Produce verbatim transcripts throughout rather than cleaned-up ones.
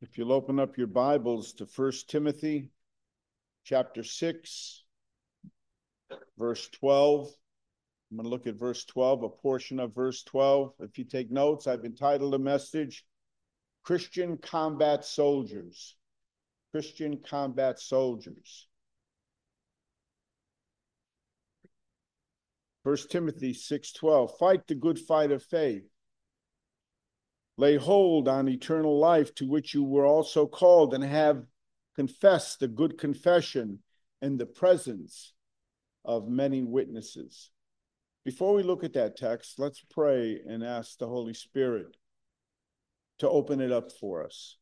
If you'll open up your Bibles to First Timothy chapter six, verse twelve. I'm going to look at verse twelve, a portion of verse twelve. If you take notes, I've entitled a message, Christian Combat Soldiers. Christian Combat Soldiers. First Timothy six twelve, fight the good fight of faith. Lay hold on eternal life, to which you were also called, and have confessed the good confession in the presence of many witnesses. Before we look at that text, let's pray and ask the Holy Spirit to open it up for us.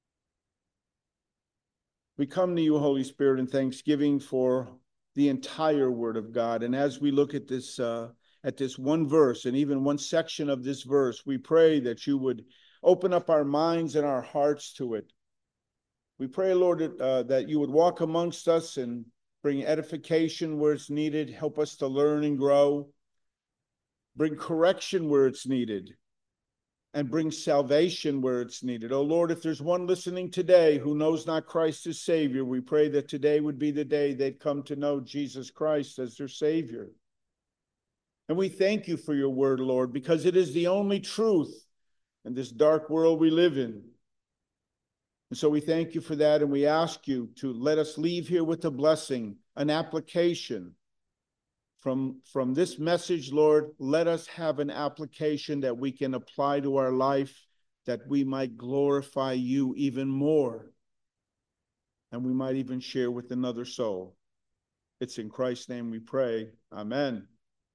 We come to you, Holy Spirit, in thanksgiving for the entire Word of God. And as we look at this uh, at this one verse and even one section of this verse, we pray that you would open up our minds and our hearts to it. We pray, Lord, uh, that you would walk amongst us and bring edification where it's needed, help us to learn and grow, bring correction where it's needed, and bring salvation where it's needed. Oh, Lord, if there's one listening today who knows not Christ as Savior, we pray that today would be the day they'd come to know Jesus Christ as their Savior. And we thank you for your word, Lord, because it is the only truth in this dark world we live in. And so we thank you for that, and we ask you to let us leave here with a blessing, an application from, from this message, Lord. Let us have an application that we can apply to our life, that we might glorify you even more, and we might even share with another soul. It's in Christ's name we pray. Amen.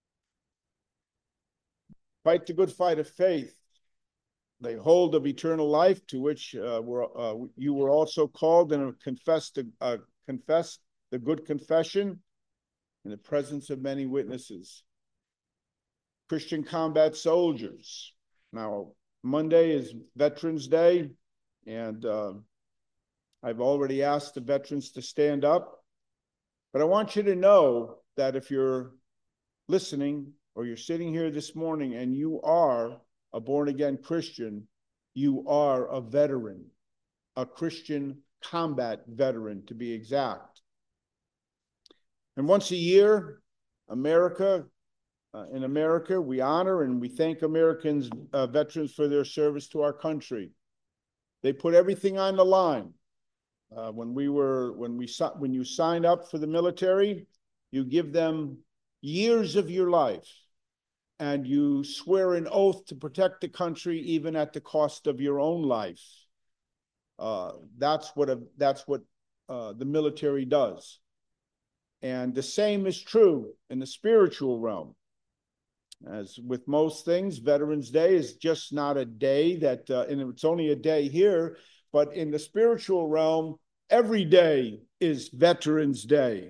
Fight the good fight of faith. Lay hold of eternal life, to which uh, were, uh, you were also called, and confessed the, uh, confessed the good confession in the presence of many witnesses. Christian Combat Soldiers. Now, Monday is Veterans Day, and uh, I've already asked the veterans to stand up. But I want you to know that if you're listening or you're sitting here this morning and you are a born-again Christian, you are a veteran, a Christian combat veteran, to be exact. And once a year, America, uh, in America, we honor and we thank Americans, uh, veterans, for their service to our country. They put everything on the line. Uh, when we were, when we, when you sign up for the military, you give them years of your life, and you swear an oath to protect the country even at the cost of your own life. Uh, that's what a, that's what uh, the military does. And the same is true in the spiritual realm. As with most things, Veterans Day is just not a day that, uh, and it's only a day here, but in the spiritual realm, every day is Veterans Day.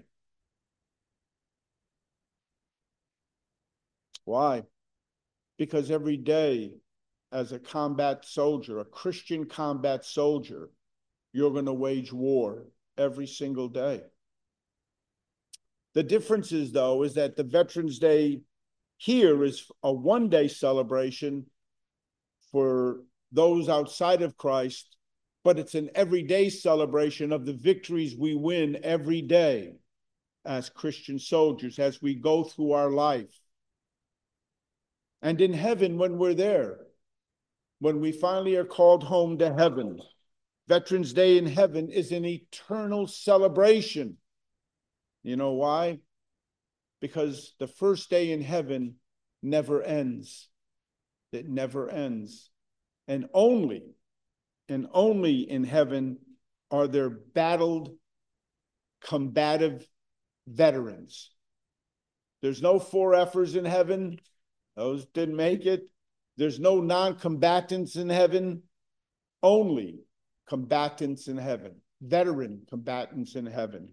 Why? Because every day, as a combat soldier, a Christian combat soldier, you're going to wage war every single day. The difference is, though, is that the Veterans Day here is a one-day celebration for those outside of Christ, but it's an everyday celebration of the victories we win every day as Christian soldiers, as we go through our life. And in heaven, when we're there, when we finally are called home to heaven, Veterans Day in heaven is an eternal celebration. You know why? Because the first day in heaven never ends. It never ends. And only, and only in heaven are there battled, combative veterans. There's no four F'ers in heaven. Those didn't make it. There's no non-combatants in heaven. Only combatants in heaven. Veteran combatants in heaven.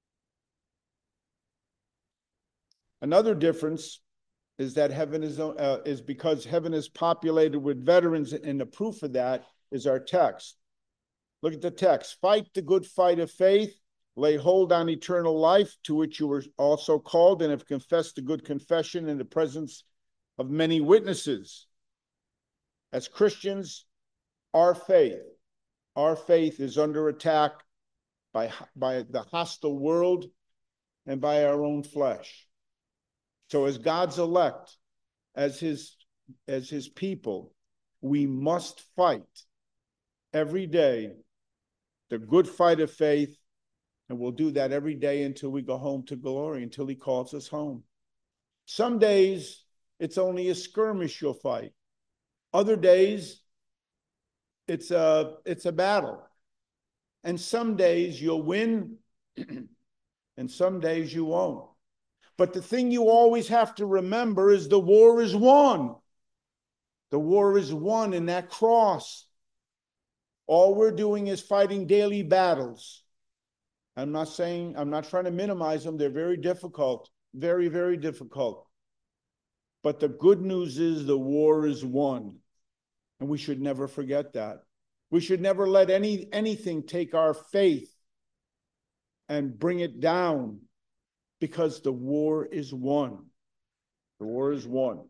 Another difference is that heaven is, uh, is because heaven is populated with veterans, and the proof of that is our text. Look at the text. Fight the good fight of faith. Lay hold on eternal life, to which you were also called, and have confessed the good confession in the presence of many witnesses. As Christians, our faith Our faith is under attack by, by the hostile world and by our own flesh. So as God's elect, as his, as his people, we must fight every day the good fight of faith, and we'll do that every day until we go home to glory, until he calls us home. Some days, it's only a skirmish you'll fight. Other days, it's a, it's a battle. And some days you'll win, and some days you won't. But the thing you always have to remember is the war is won. The war is won in that cross. All we're doing is fighting daily battles. I'm not saying, I'm not trying to minimize them. They're very difficult, very, very difficult. But the good news is the war is won. And we should never forget that. We should never let any anything take our faith and bring it down, because the war is won. The war is won.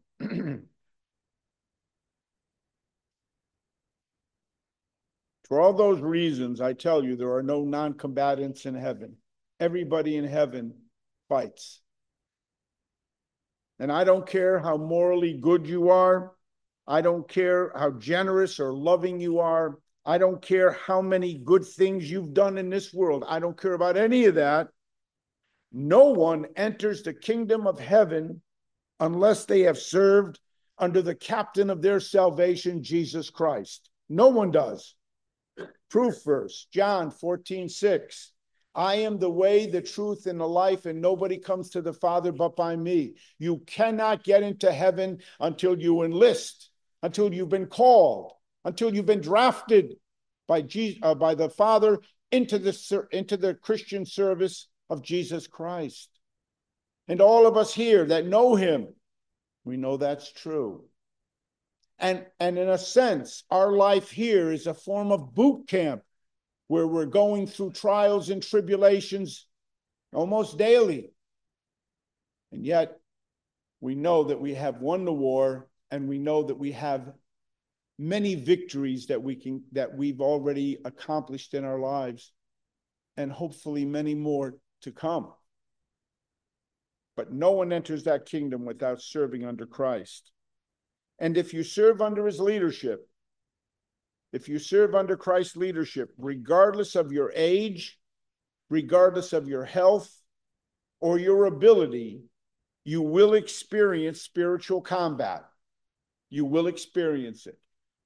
For all those reasons, I tell you, there are no non-combatants in heaven. Everybody in heaven fights. And I don't care how morally good you are. I don't care how generous or loving you are. I don't care how many good things you've done in this world. I don't care about any of that. No one enters the kingdom of heaven unless they have served under the captain of their salvation, Jesus Christ. No one does. Proof verse, John fourteen six. I am the way, the truth, and the life, and nobody comes to the Father but by me. You cannot get into heaven until you enlist, until you've been called, until you've been drafted by Jesus, uh, by the Father into the, into the Christian service of Jesus Christ. And all of us here that know him, we know that's true. And, and in a sense, our life here is a form of boot camp where we're going through trials and tribulations almost daily. And yet, we know that we have won the war, and we know that we have many victories that we can that we've already accomplished in our lives, and hopefully many more to come. But no one enters that kingdom without serving under Christ. And if you serve under his leadership, if you serve under Christ's leadership, regardless of your age, regardless of your health or your ability, you will experience spiritual combat. You will experience it.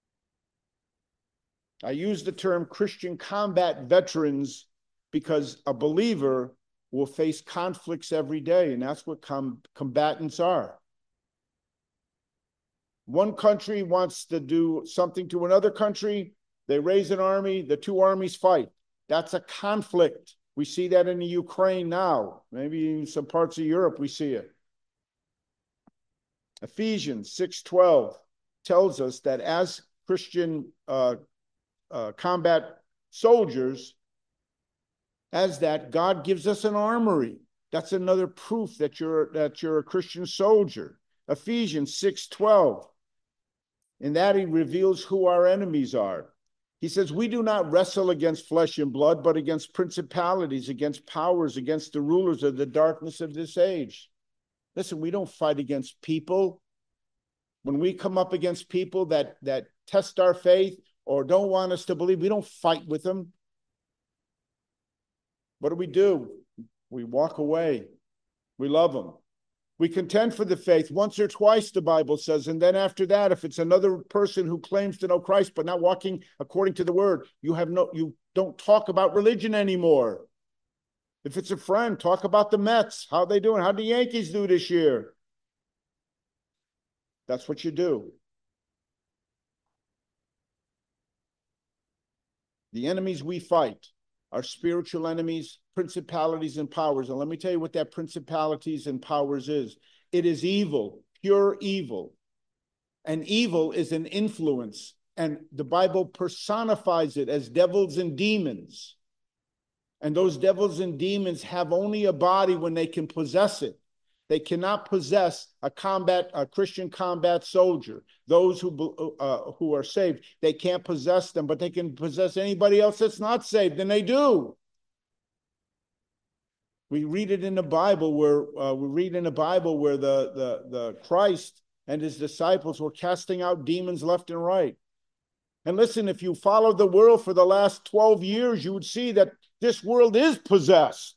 I use the term Christian combat veterans because a believer will face conflicts every day, and that's what com- combatants are. One country wants to do something to another country. They raise an army. The two armies fight. That's a conflict. We see that in the Ukraine now. Maybe in some parts of Europe we see it. Ephesians six twelve tells us that as Christian uh, uh, combat soldiers, as that, God gives us an armory. That's another proof that you're, that you're a Christian soldier. Ephesians six twelve. In that he reveals who our enemies are. He says, we do not wrestle against flesh and blood, but against principalities, against powers, against the rulers of the darkness of this age. Listen, we don't fight against people. When we come up against people that, that test our faith or don't want us to believe, we don't fight with them. What do we do? We walk away. We love them. We contend for the faith once or twice, the Bible says, and then after that, if it's another person who claims to know Christ but not walking according to the word, you have no, you don't talk about religion anymore. If it's a friend, talk about the Mets. How are they doing? How did the Yankees do this year? That's what you do. The enemies we fight are spiritual enemies, principalities and powers. And let me tell you what that principalities and powers is. It is evil, pure evil. And evil is an influence. And the Bible personifies it as devils and demons. And those devils and demons have only a body when they can possess it. They cannot possess a combat, a Christian combat soldier. Those who uh, who are saved, they can't possess them, but they can possess anybody else that's not saved, and they do. We read it in the Bible where uh, we read in the Bible where the the the Christ and his disciples were casting out demons left and right. And listen, if you followed the world for the last twelve years, you would see that this world is possessed.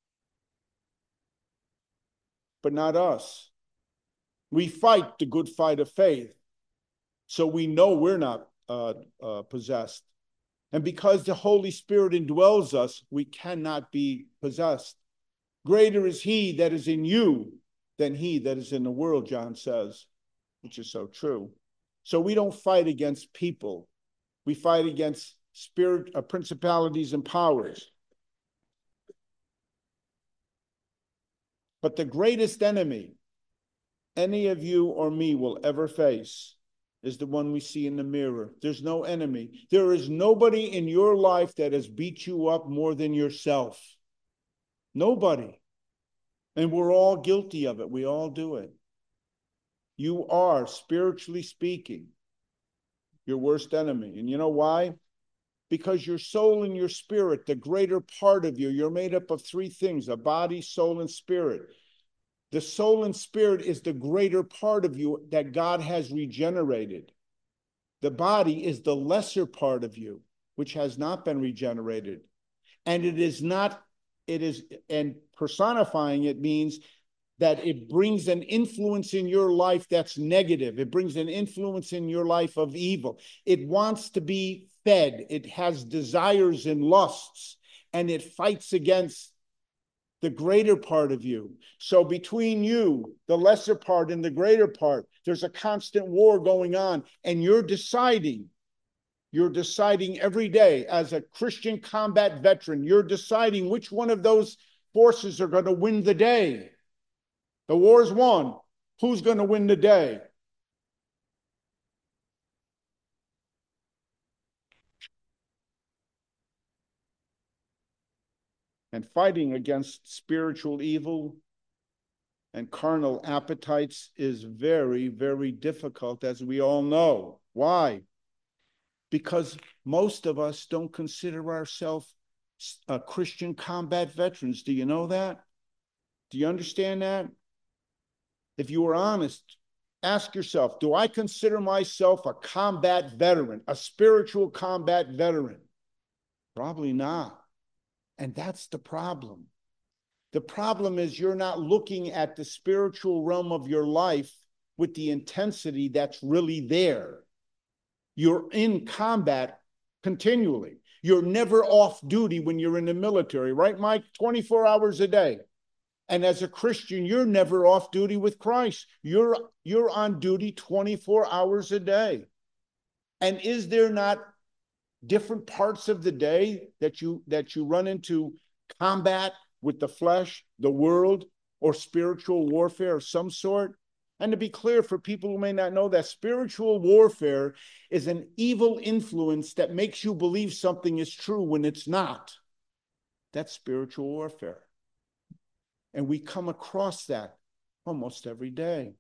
But not us. We fight the good fight of faith, so we know we're not uh, uh, possessed. And because the Holy Spirit indwells us, we cannot be possessed. Greater is he that is in you than he that is in the world, John says, which is so true. So we don't fight against people. We fight against spirit, uh, principalities and powers. But the greatest enemy any of you or me will ever face is the one we see in the mirror. There's no enemy. There is nobody in your life that has beat you up more than yourself. Nobody. And we're all guilty of it. We all do it. You are, spiritually speaking, your worst enemy. And you know why? Because your soul and your spirit, the greater part of you, you're made up of three things: a body, soul, and spirit. The soul and spirit is the greater part of you that God has regenerated. The body is the lesser part of you, which has not been regenerated. And it is not, it is, and personifying it means that it brings an influence in your life that's negative. It brings an influence in your life of evil. It wants to be fed. It has desires and lusts, and it fights against the greater part of you. So between you, the lesser part, and the greater part, there's a constant war going on, and you're deciding, you're deciding every day as a Christian combat veteran, you're deciding which one of those forces are going to win the day. The war's won. Who's going to win the day? And fighting against spiritual evil and carnal appetites is very, very difficult, as we all know. Why? Because most of us don't consider ourselves uh, Christian combat veterans. Do you know that? Do you understand that? If you were honest, ask yourself, do I consider myself a combat veteran, a spiritual combat veteran? Probably not. And that's the problem. The problem is you're not looking at the spiritual realm of your life with the intensity that's really there. You're in combat continually. You're never off duty when you're in the military, right, Mike? twenty-four hours a day. And as a Christian, you're never off duty with Christ. You're, you're on duty twenty-four hours a day. And is there not different parts of the day that you that you run into combat with the flesh, the world, or spiritual warfare of some sort? And to be clear, for people who may not know, that spiritual warfare is an evil influence that makes you believe something is true when it's not. That's spiritual warfare. And we come across that almost every day.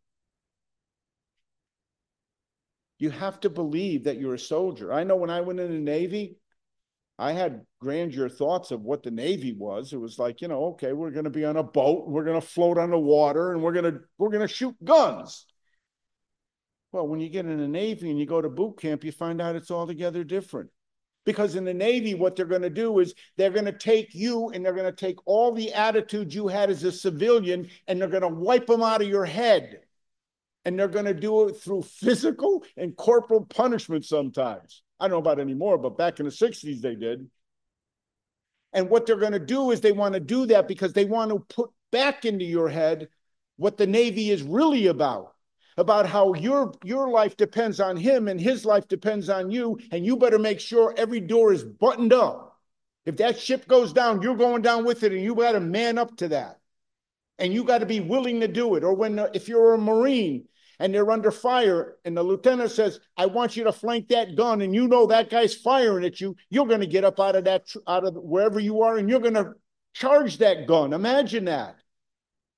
You have to believe that you're a soldier. I know when I went in the Navy, I had grandeur thoughts of what the Navy was. It was like, you know, okay, we're going to be on a boat, we're going to float on the water, and we're going to we're going to shoot guns. Well, when you get in the Navy and you go to boot camp, you find out it's altogether different. Because in the Navy, what they're going to do is they're going to take you and they're going to take all the attitudes you had as a civilian and they're going to wipe them out of your head. And they're going to do it through physical and corporal punishment sometimes. I don't know about anymore, but back in the sixties they did. And what they're going to do is they want to do that because they want to put back into your head what the Navy is really about. About how your, your life depends on him and his life depends on you, and you better make sure every door is buttoned up. If that ship goes down, you're going down with it, and you got to man up to that. And you got to be willing to do it. Or when, if you're a Marine and they're under fire and the lieutenant says, I want you to flank that gun, and you know that guy's firing at you, you're going to get up out of that, out of wherever you are, and you're going to charge that gun. Imagine that.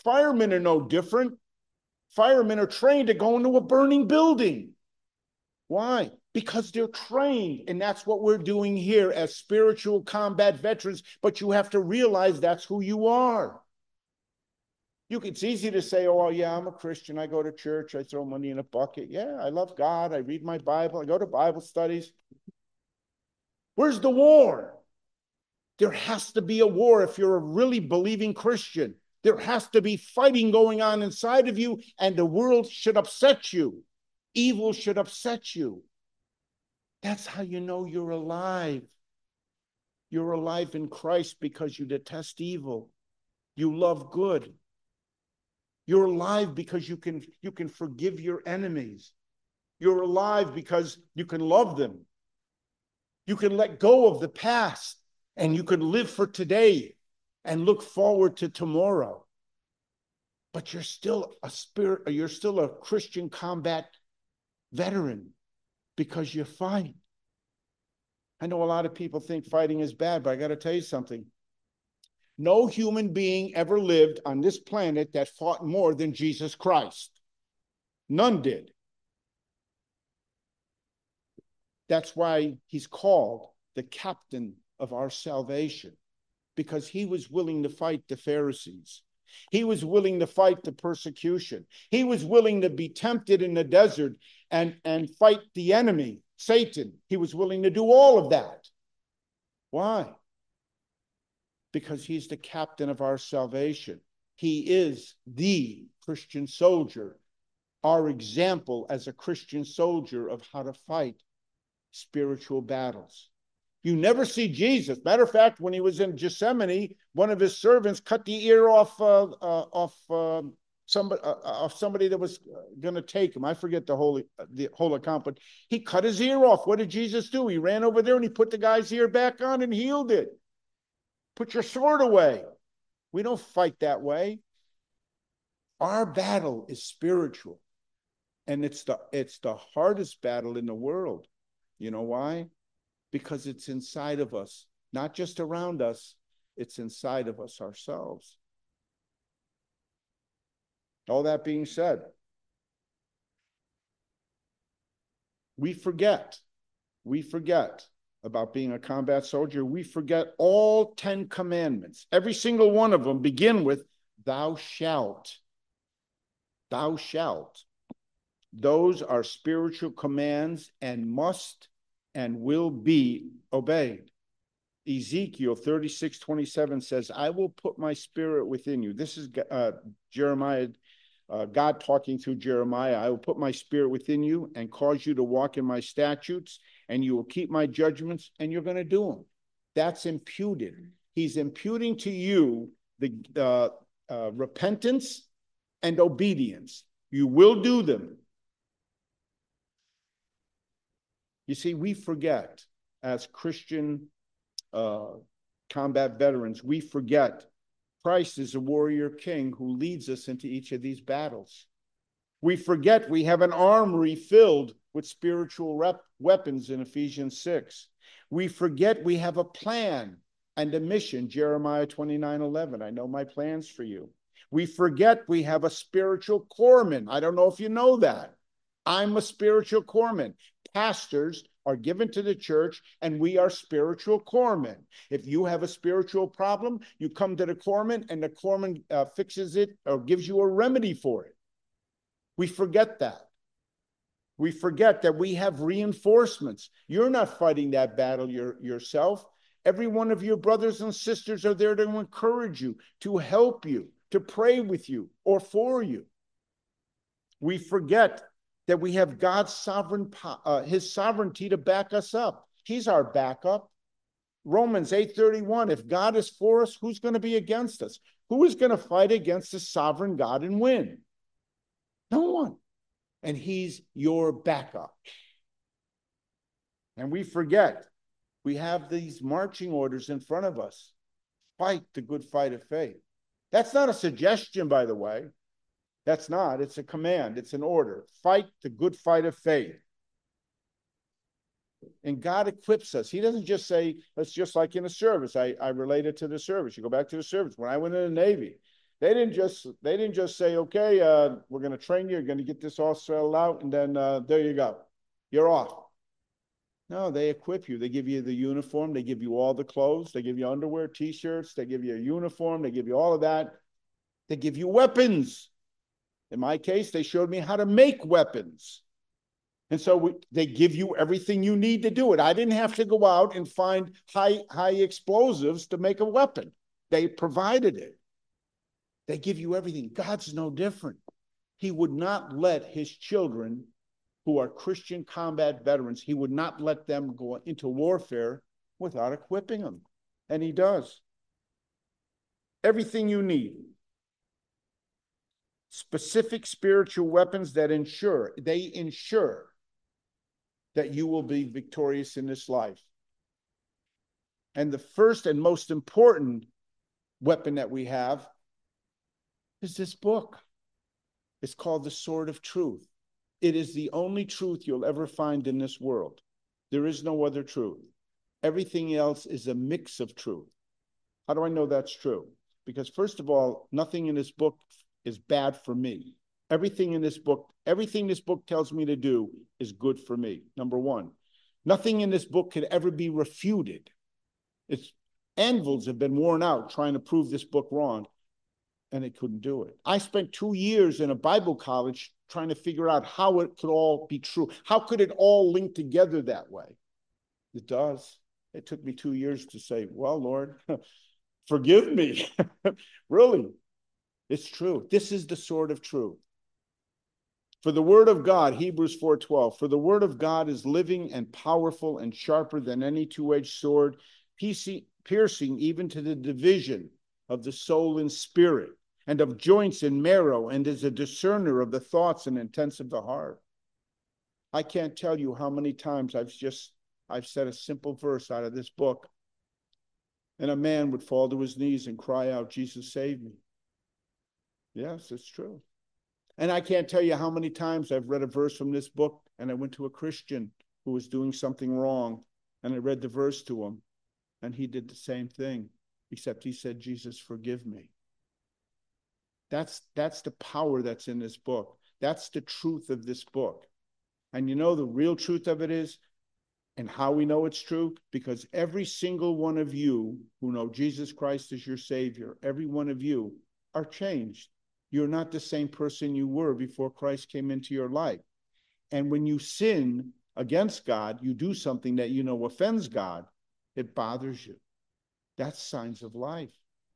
Firemen are no different. Firemen are trained to go into a burning building. Why? Because they're trained, and that's what we're doing here as spiritual combat veterans, but you have to realize that's who you are. You, it's easy to say, oh, yeah, I'm a Christian. I go to church. I throw money in a bucket. Yeah, I love God. I read my Bible. I go to Bible studies. Where's the war? There has to be a war if you're a really believing Christian. There has to be fighting going on inside of you, and the world should upset you. Evil should upset you. That's how you know you're alive. You're alive in Christ because you detest evil. You love good. You're alive because you can, you can forgive your enemies. You're alive because you can love them. You can let go of the past, and you can live for today and look forward to tomorrow. But you're still a spirit, you're still a Christian combat veteran because you fight. I know a lot of people think fighting is bad, but I got to tell you something. No human being ever lived on this planet that fought more than Jesus Christ. None did. That's why he's called the captain of our salvation, because he was willing to fight the Pharisees. He was willing to fight the persecution. He was willing to be tempted in the desert and, and fight the enemy, Satan. He was willing to do all of that. Why? Because he's the captain of our salvation. He is the Christian soldier, our example as a Christian soldier of how to fight spiritual battles. You never see Jesus. Matter of fact, when he was in Gethsemane, one of his servants cut the ear off uh, uh, off uh, somebody uh, off somebody that was going to take him. I forget the whole the whole account, but he cut his ear off. What did Jesus do? He ran over there and he put the guy's ear back on and healed it. Put your sword away. We don't fight that way. Our battle is spiritual, and it's the it's the hardest battle in the world. You know why? Because it's inside of us, not just around us, it's inside of us ourselves. All that being said, we forget, we forget about being a combat soldier. We forget all ten commandments. Every single one of them begin with, thou shalt. Thou shalt. Those are spiritual commands and must and will be obeyed. Ezekiel thirty-six twenty-seven says, I will put my spirit within you. This is uh, Jeremiah, uh, God talking through Jeremiah. I will put my spirit within you and cause you to walk in my statutes, and you will keep my judgments, and you're going to do them. That's imputed. He's imputing to you the uh, uh, repentance and obedience. You will do them. You see, we forget as Christian uh, combat veterans, we forget Christ is a warrior king who leads us into each of these battles. We forget we have an armory filled with spiritual rep- weapons in Ephesians six. We forget we have a plan and a mission, Jeremiah twenty-nine eleven. I know my plans for you. We forget we have a spiritual corpsman. I don't know if you know that. I'm a spiritual corpsman. Pastors are given to the church, and we are spiritual corpsmen. If you have a spiritual problem, you come to the corpsman, and the corpsman uh, fixes it or gives you a remedy for it. We forget that. We forget that we have reinforcements. You're not fighting that battle your, yourself. Every one of your brothers and sisters are there to encourage you, to help you, to pray with you or for you. We forget that we have God's sovereign, uh, his sovereignty to back us up. He's our backup. Romans eight thirty-one, if God is for us, who's going to be against us? Who is going to fight against the sovereign God and win? No one. And he's your backup. And we forget, we have these marching orders in front of us. Fight the good fight of faith. That's not a suggestion, by the way. That's not. It's a command. It's an order. Fight the good fight of faith. And God equips us. He doesn't just say, it's just like in a service. I, I relate it to the service. You go back to the service. When I went in the Navy, They didn't just they didn't just say, okay, uh, we're going to train you, you're going to get this all settled out, and then uh, there you go. You're off. No, they equip you. They give you the uniform. They give you all the clothes. They give you underwear, T-shirts. They give you a uniform. They give you all of that. They give you weapons. In my case, they showed me how to make weapons. And so we, they give you everything you need to do it. I didn't have to go out and find high, high explosives to make a weapon. They provided it. They give you everything. God's no different. He would not let his children who are Christian combat veterans, he would not let them go into warfare without equipping them. And he does. Everything you need. Specific spiritual weapons that ensure, they ensure that you will be victorious in this life. And the first and most important weapon that we have is this book. It's called the Sword of Truth. It is the only truth you'll ever find in this world. There is no other truth. Everything else is a mix of truth. How do I know that's true? Because first of all, nothing in this book is bad for me. Everything in this book, everything this book tells me to do is good for me, number one. Nothing in this book could ever be refuted. Its anvils have been worn out trying to prove this book wrong, and it couldn't do it. I spent two years in a Bible college trying to figure out how it could all be true. How could it all link together that way? It does. It took me two years to say, well, Lord, forgive me. Really, it's true. This is the sword of truth. For the word of God, Hebrews four twelve, for the word of God is living and powerful and sharper than any two-edged sword, piercing even to the division of the soul and spirit, and of joints and marrow, and is a discerner of the thoughts and intents of the heart. I can't tell you how many times I've just, I've said a simple verse out of this book, and a man would fall to his knees and cry out, Jesus, save me. Yes, it's true. And I can't tell you how many times I've read a verse from this book, and I went to a Christian who was doing something wrong, and I read the verse to him, and he did the same thing, except he said, Jesus, forgive me. That's, that's the power that's in this book. That's the truth of this book. And you know the real truth of it is, and how we know it's true? Because every single one of you who know Jesus Christ as your Savior, every one of you are changed. You're not the same person you were before Christ came into your life. And when you sin against God, you do something that you know offends God, it bothers you. That's signs of life.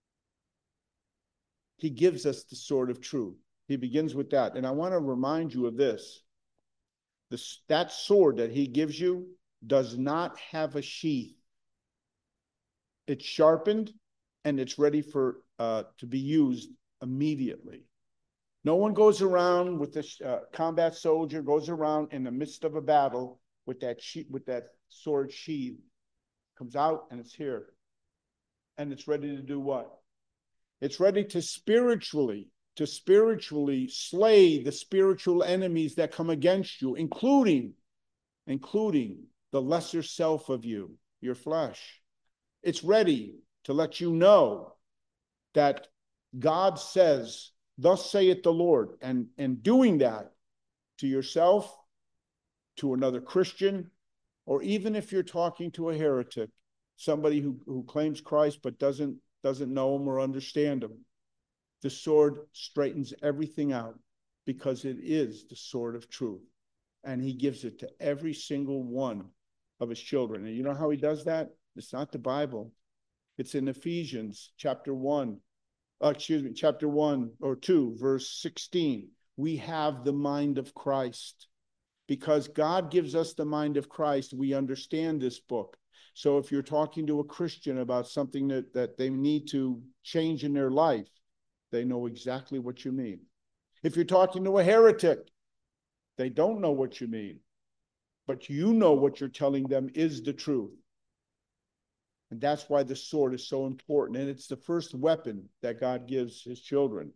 He gives us the sword of truth. He begins with that. And I want to remind you of this. This, that sword that he gives you does not have a sheath. It's sharpened and it's ready for uh, to be used immediately. No one goes around with this uh, combat soldier, goes around in the midst of a battle with that sheath, with that sword sheath, comes out and it's here. And it's ready to do what? It's ready to spiritually, to spiritually slay the spiritual enemies that come against you, including, including the lesser self of you, your flesh. It's ready to let you know that God says, thus saith the Lord. And, and doing that to yourself, to another Christian, or even if you're talking to a heretic, somebody who, who claims Christ but doesn't, doesn't know him or understand him, the sword straightens everything out because it is the sword of truth. And he gives it to every single one of his children. And you know how he does that? It's not the Bible. It's in Ephesians chapter one. Uh, excuse me, chapter one or two, verse sixteen. We have the mind of Christ. Because God gives us the mind of Christ, we understand this book. So if you're talking to a Christian about something that, that they need to change in their life, they know exactly what you mean. If you're talking to a heretic, they don't know what you mean. But you know what you're telling them is the truth. And that's why the sword is so important. And it's the first weapon that God gives his children.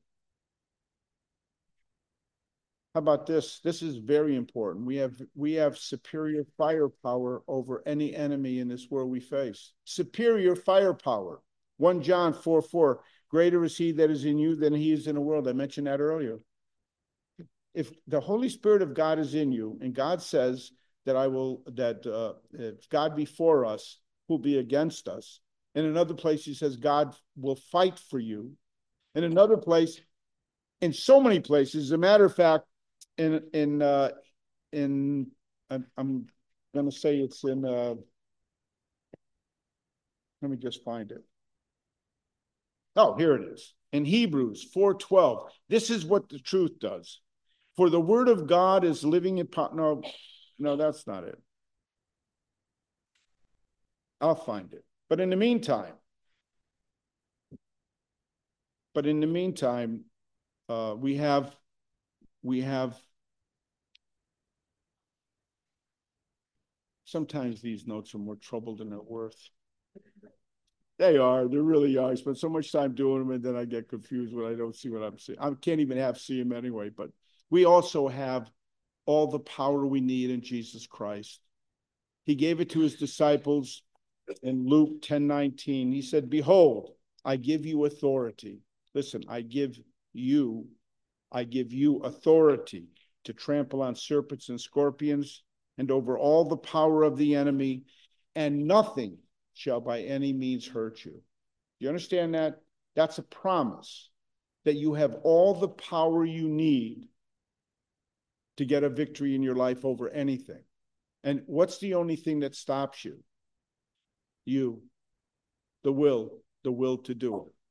How about this? This is very important. We have, we have superior firepower over any enemy in this world we face. Superior firepower. First John four four. greater is he that is in you than he is in the world. I mentioned that earlier. If the Holy Spirit of God is in you, and God says that I will, that uh, if God be for us, who'll be against us. In another place, he says God will fight for you. In another place, in so many places, as a matter of fact, in in uh, in I'm going to say it's in. Uh, let me just find it. Oh, here it is. In Hebrews four twelve. This is what the truth does. For the word of God is living in... No, no, that's not it. I'll find it. But in the meantime, but in the meantime, uh, we have, we have, sometimes these notes are more trouble than they're worth. They are, they really are. I spend so much time doing them and then I get confused when I don't see what I'm seeing. I can't even have see them anyway, but we also have all the power we need in Jesus Christ. He gave it to his disciples in Luke ten nineteen. He said, behold, I give you authority. Listen, I give you, I give you authority to trample on serpents and scorpions and over all the power of the enemy, and nothing shall by any means hurt you. You understand that? That's a promise that you have all the power you need to get a victory in your life over anything. And what's the only thing that stops you? You, the will, the will to do it.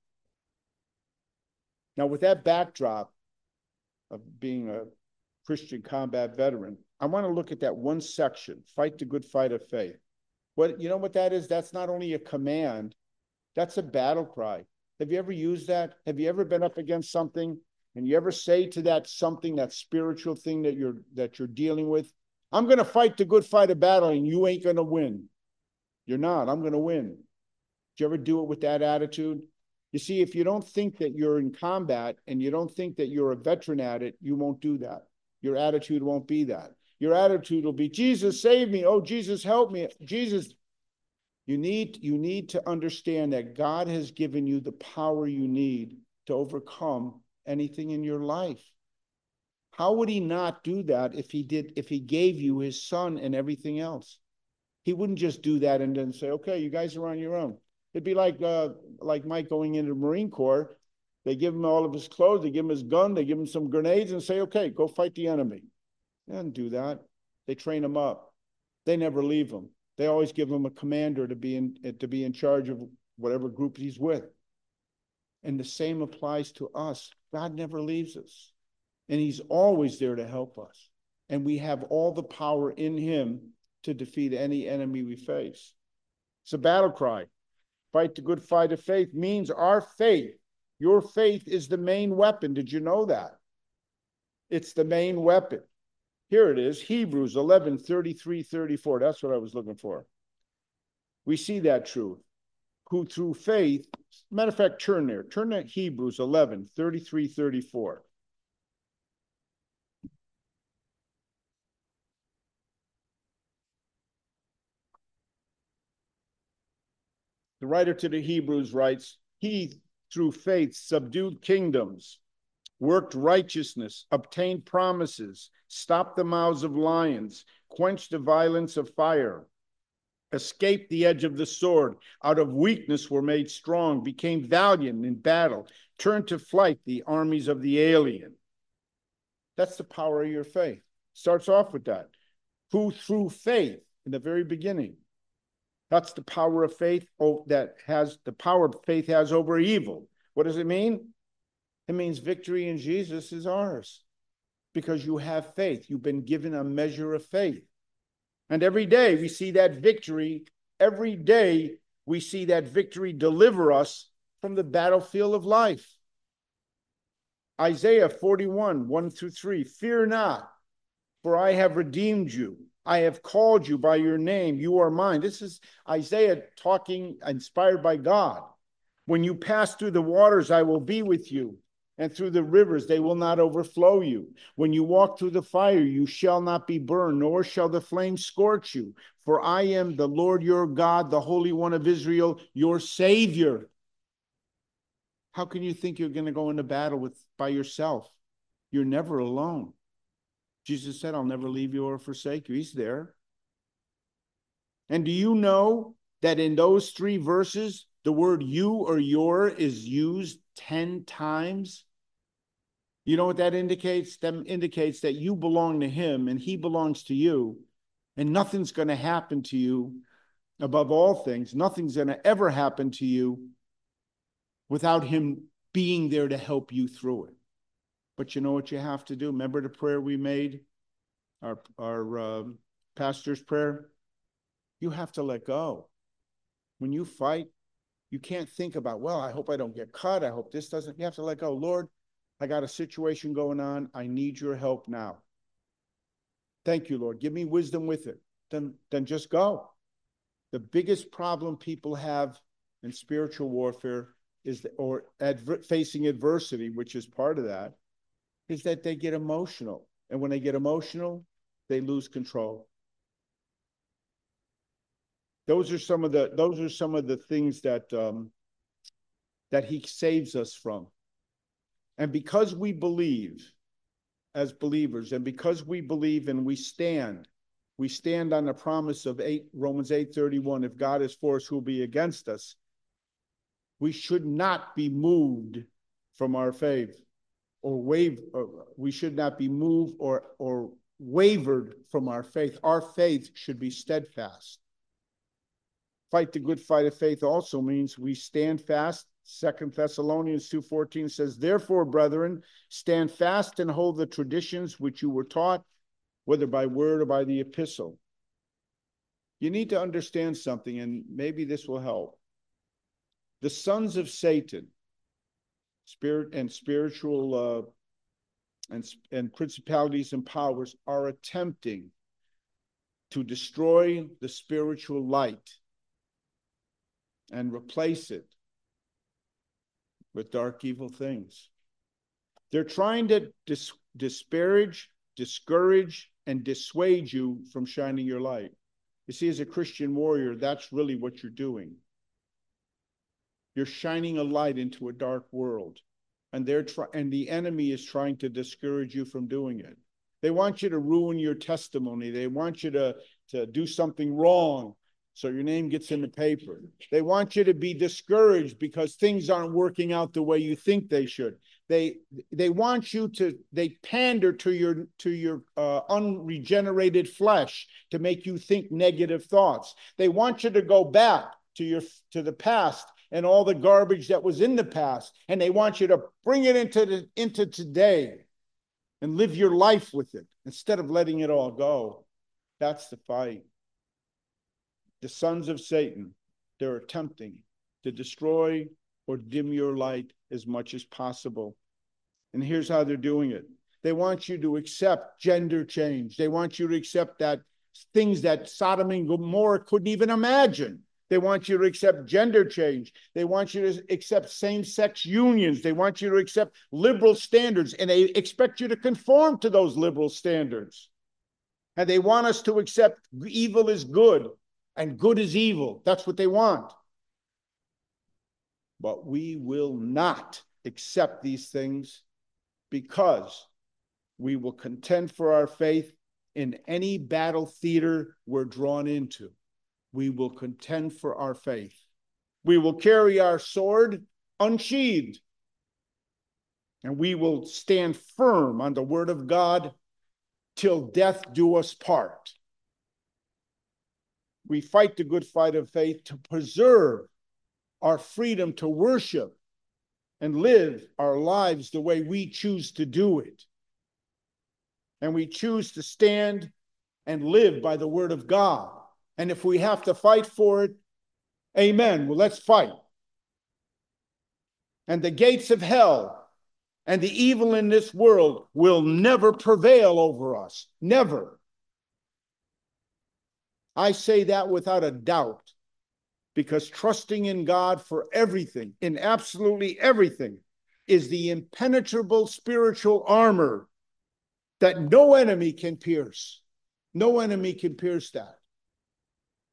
Now, with that backdrop of being a Christian combat veteran, I want to look at that one section, fight the good fight of faith. What, you know what that is? That's not only a command, that's a battle cry. Have you ever used that? Have you ever been up against something and you ever say to that something, that spiritual thing that you're that you're dealing with, I'm going to fight the good fight of battle and you ain't going to win. You're not. I'm going to win. Did you ever do it with that attitude? You see, if you don't think that you're in combat and you don't think that you're a veteran at it, you won't do that. Your attitude won't be that. Your attitude will be, Jesus, save me. Oh, Jesus, help me. Jesus, you need, you need to understand that God has given you the power you need to overcome anything in your life. How would he not do that if he did, if he gave you his son and everything else? He wouldn't just do that and then say, okay, you guys are on your own. It'd be like, uh, like Mike going into the Marine Corps. They give him all of his clothes, they give him his gun, they give him some grenades and say, okay, go fight the enemy. They don't do that. They train him up. They never leave him. They always give him a commander to be in, to be in charge of whatever group he's with. And the same applies to us. God never leaves us. And he's always there to help us. And we have all the power in him to defeat any enemy we face. It's a battle cry. Fight the good fight of faith means our faith, your faith is the main weapon. Did you know that? It's the main weapon. Here it is, Hebrews eleven, thirty-three, thirty-four. That's what I was looking for. We see that truth. Who through faith, matter of fact, turn there. Turn to Hebrews eleven, thirty-three, thirty-four. The writer to the Hebrews writes, he through faith subdued kingdoms, worked righteousness, obtained promises, stopped the mouths of lions, quenched the violence of fire, escaped the edge of the sword, out of weakness were made strong, became valiant in battle, turned to flight the armies of the alien. That's the power of your faith. Starts off with that. Who through faith, in the very beginning, that's the power of faith that has, the power faith has over evil. What does it mean? It means victory in Jesus is ours because you have faith. You've been given a measure of faith. And every day we see that victory. Every day we see that victory deliver us from the battlefield of life. Isaiah forty-one, one through three. Fear not, for I have redeemed you. I have called you by your name. You are mine. This is Isaiah talking, inspired by God. When you pass through the waters, I will be with you. And through the rivers, they will not overflow you. When you walk through the fire, you shall not be burned, nor shall the flame scorch you. For I am the Lord your God, the Holy One of Israel, your Savior. How can you think you're going to go into battle with by yourself? You're never alone. Jesus said, I'll never leave you or forsake you. He's there. And do you know that in those three verses, the word you or your is used ten times? You know what that indicates? That indicates that you belong to him and he belongs to you. And nothing's going to happen to you, above all things, nothing's going to ever happen to you without him being there to help you through it. But you know what you have to do? Remember the prayer we made, our, our uh, pastor's prayer? You have to let go. When you fight, you can't think about, well, I hope I don't get cut. I hope this doesn't. You have to let go. Lord, I got a situation going on. I need your help now. Thank you, Lord. Give me wisdom with it. Then, then just go. The biggest problem people have in spiritual warfare is, that, or adver- facing adversity, which is part of that, is that they get emotional. And when they get emotional, they lose control. Those are some of the those are some of the things that um, that he saves us from. And because we believe as believers, and because we believe and we stand, we stand on the promise of eight, Romans eight thirty-one, if God is for us, who will be against us? We should not be moved from our faith, or wave. Or we should not be moved or or wavered from our faith. Our faith should be steadfast. Fight the good fight of faith also means we stand fast. Second Thessalonians two fourteen says, therefore, brethren, stand fast and hold the traditions which you were taught, whether by word or by the epistle. You need to understand something, and maybe this will help. The sons of Satan, spirit and spiritual uh, and, and principalities and powers, are attempting to destroy the spiritual light and replace it with dark, evil things. They're trying to dis- disparage, discourage, and dissuade you from shining your light. You see, as a Christian warrior, that's really what you're doing. You're shining a light into a dark world, and they're try- and the enemy is trying to discourage you from doing it. They want you to ruin your testimony. They want you to, to do something wrong, so your name gets in the paper. They want you to be discouraged because things aren't working out the way you think they should. They they want you to, they pander to your to your uh, unregenerated flesh to make you think negative thoughts. They want you to go back to your to the past and all the garbage that was in the past, and they want you to bring it into the into today and live your life with it instead of letting it all go. That's the fight. The sons of Satan, they're attempting to destroy or dim your light as much as possible. And here's how they're doing it. They want you to accept gender change. They want you to accept that things that Sodom and Gomorrah couldn't even imagine. They want you to accept gender change. They want you to accept same-sex unions. They want you to accept liberal standards, and they expect you to conform to those liberal standards. And they want us to accept evil is good and good is evil. That's what they want. But we will not accept these things, because we will contend for our faith in any battle theater we're drawn into. We will contend for our faith. We will carry our sword unsheathed, and we will stand firm on the word of God till death do us part. We fight the good fight of faith to preserve our freedom to worship and live our lives the way we choose to do it. And we choose to stand and live by the word of God. And if we have to fight for it, amen. Well, let's fight. And the gates of hell and the evil in this world will never prevail over us. Never. I say that without a doubt, because trusting in God for everything, in absolutely everything, is the impenetrable spiritual armor that no enemy can pierce. No enemy can pierce that.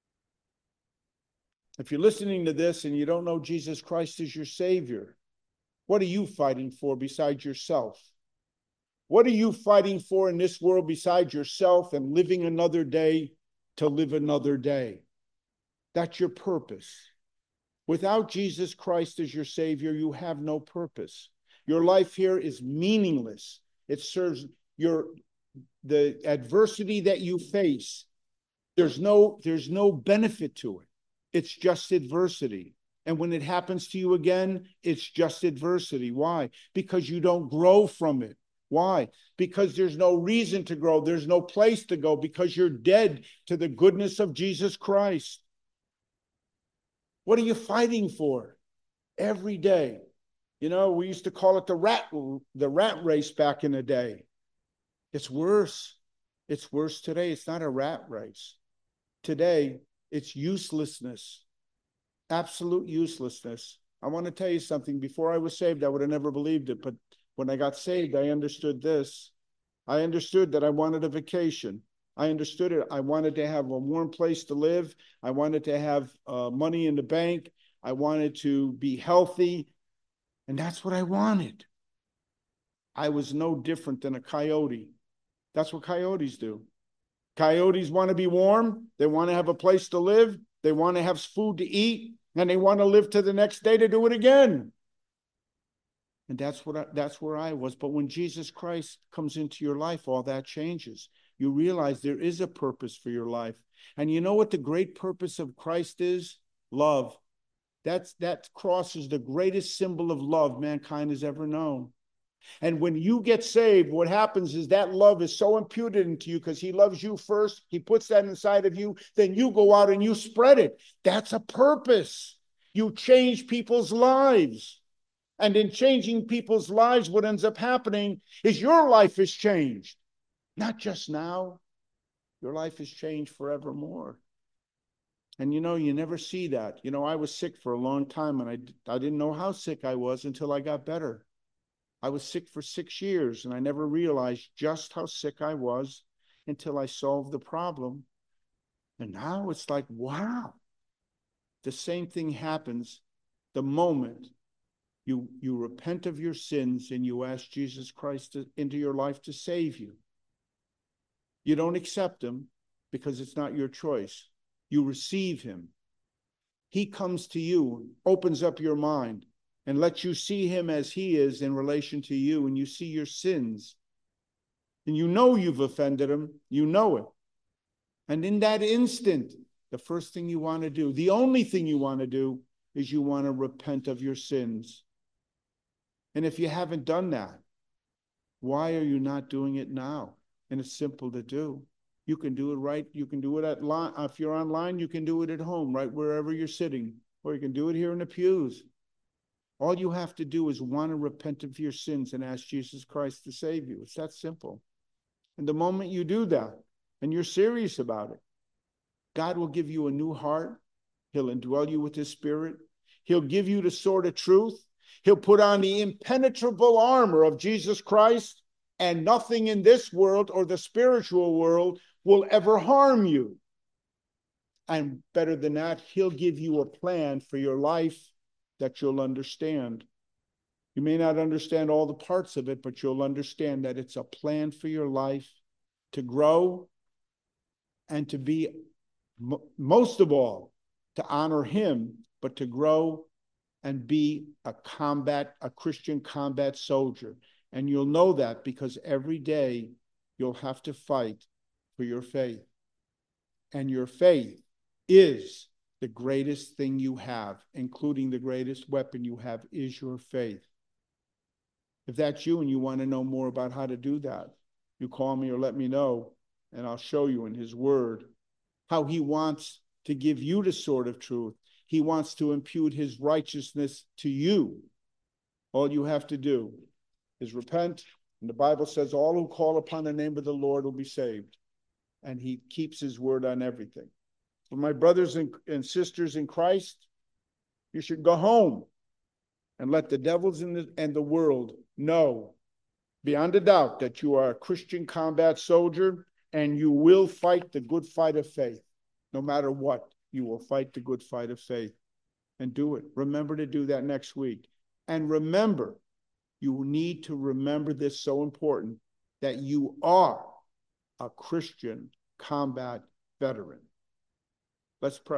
If you're listening to this and you don't know Jesus Christ as your Savior, What are you fighting for besides yourself? What are you fighting for in this world besides yourself and living another day to live another day? That's your purpose. Without Jesus Christ as your Savior, you have no purpose. Your life here is meaningless. It serves your the adversity that you face. There's no, there's no benefit to it. It's just adversity. And when it happens to you again, it's just adversity. Why? Because you don't grow from it. Why? Because there's no reason to grow. There's no place to go because you're dead to the goodness of Jesus Christ. What are you fighting for? Every day. You know, we used to call it the rat, the rat race back in the day. It's worse. It's worse today. It's not a rat race. Today, it's uselessness. Absolute uselessness. I want to tell you something. Before I was saved, I would have never believed it. But when I got saved, I understood this. I understood that I wanted a vacation. I understood it. I wanted to have a warm place to live. I wanted to have uh, money in the bank. I wanted to be healthy. And that's what I wanted. I was no different than a coyote. That's what coyotes do. Coyotes want to be warm. They want to have a place to live. They want to have food to eat. And they want to live to the next day to do it again. And that's what I, that's where I was. But when Jesus Christ comes into your life, all that changes. You realize there is a purpose for your life. And you know what the great purpose of Christ is? Love. That's, that cross is the greatest symbol of love mankind has ever known. And when you get saved, what happens is that love is so imputed into you because he loves you first. He puts that inside of you. Then you go out and you spread it. That's a purpose. You change people's lives. And in changing people's lives, what ends up happening is your life is changed. Not just now. Your life is changed forevermore. And you know, you never see that. You know, I was sick for a long time and I, I didn't know how sick I was until I got better. I was sick for six years and I never realized just how sick I was until I solved the problem. And now it's like, wow. The same thing happens the moment you, you repent of your sins and you ask Jesus Christ to, into your life to save you. You don't accept him because it's not your choice. You receive him. He comes to you, opens up your mind, and lets you see him as he is in relation to you, and you see your sins. And you know you've offended him. You know it. And in that instant, the first thing you want to do, the only thing you want to do, is you want to repent of your sins. And if you haven't done that, why are you not doing it now? And it's simple to do. You can do it right. You can do it at line. If you're online, you can do it at home, right wherever you're sitting. Or you can do it here in the pews. All you have to do is want to repent of your sins and ask Jesus Christ to save you. It's that simple. And the moment you do that, and you're serious about it, God will give you a new heart. He'll indwell you with his spirit. He'll give you the sword of truth. He'll put on the impenetrable armor of Jesus Christ, and nothing in this world or the spiritual world will ever harm you. And better than that, he'll give you a plan for your life that you'll understand. You may not understand all the parts of it, but you'll understand that it's a plan for your life to grow and to be, most of all, to honor him, but to grow and be a combat, a Christian combat soldier. And you'll know that because every day you'll have to fight for your faith. And your faith is the greatest thing you have, including the greatest weapon you have is your faith. If that's you and you want to know more about how to do that, you call me or let me know, and I'll show you in his word how he wants to give you the sword of truth. He wants to impute his righteousness to you. All you have to do is repent. And the Bible says all who call upon the name of the Lord will be saved. And he keeps his word on everything. For my brothers and, and sisters in Christ, you should go home and let the devils in the, and the world know beyond a doubt that you are a Christian combat soldier and you will fight the good fight of faith. No matter what, you will fight the good fight of faith and do it. Remember to do that next week. And remember, you need to remember this, so important, that you are a Christian combat veteran. Let's pray.